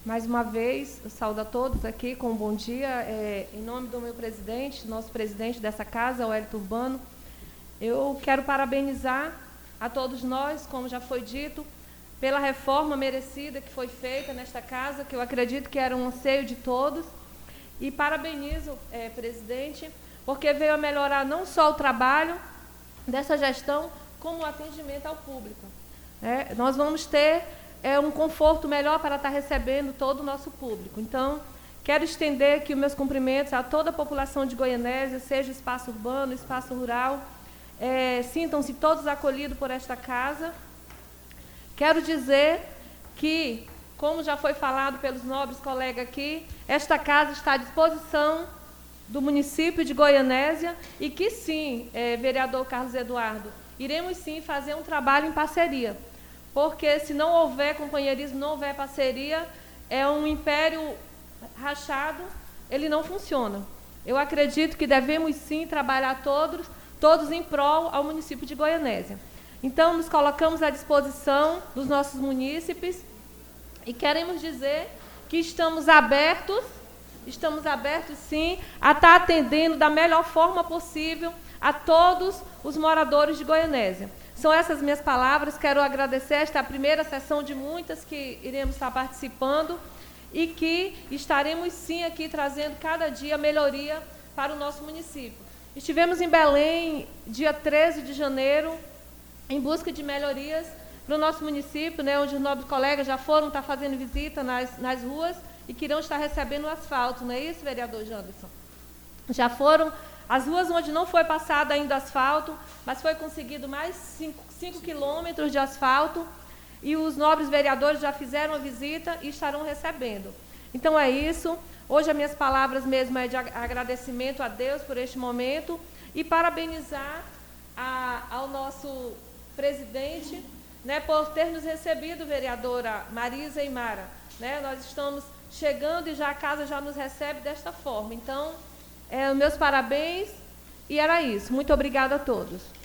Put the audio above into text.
Mais uma vez, eu saúdo a todos aqui com um bom dia. Em nome do meu presidente, nosso presidente dessa casa, o Wellington Urbano, eu quero parabenizar a todos nós, como já foi dito, pela reforma merecida que foi feita nesta casa, que eu acredito que era um anseio de todos. E parabenizo, presidente, porque veio a melhorar não só o trabalho dessa gestão, como o atendimento ao público. Nós vamos ter um conforto melhor para estar recebendo todo o nosso público. Então, quero estender aqui os meus cumprimentos a toda a população de Goianésia, seja espaço urbano, espaço rural. Sintam-se todos acolhidos por esta casa. Quero dizer que, como já foi falado pelos nobres colegas aqui, esta casa está à disposição do município de Goianésia e que sim, vereador Carlos Eduardo, iremos sim fazer um trabalho em parceria, porque se não houver companheirismo, não houver parceria, é um império rachado, ele não funciona. Eu acredito que devemos sim trabalhar todos em prol ao município de Goianésia. Então, nos colocamos à disposição dos nossos munícipes e queremos dizer que estamos abertos sim, a estar atendendo da melhor forma possível a todos os moradores de Goianésia. São essas minhas palavras, quero agradecer esta primeira sessão de muitas que iremos estar participando e que estaremos sim aqui trazendo cada dia melhoria para o nosso município. Estivemos em Belém, dia 13 de janeiro, em busca de melhorias para o nosso município, onde os nobres colegas já foram estar fazendo visita nas ruas e que irão estar recebendo o asfalto, não é isso, vereador Janderson? Já foram as ruas onde não foi passado ainda asfalto, mas foi conseguido mais 5 quilômetros de asfalto e os nobres vereadores já fizeram a visita e estarão recebendo. Então é isso. Hoje as minhas palavras mesmo é de agradecimento a Deus por este momento e parabenizar ao nosso presidente, por ter nos recebido, vereadora Marisa e Mara. Nós estamos chegando e já a casa já nos recebe desta forma. Então, meus parabéns e era isso. Muito obrigada a todos.